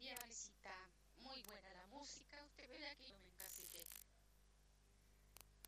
día, Valecita. Muy buena la música. Usted verá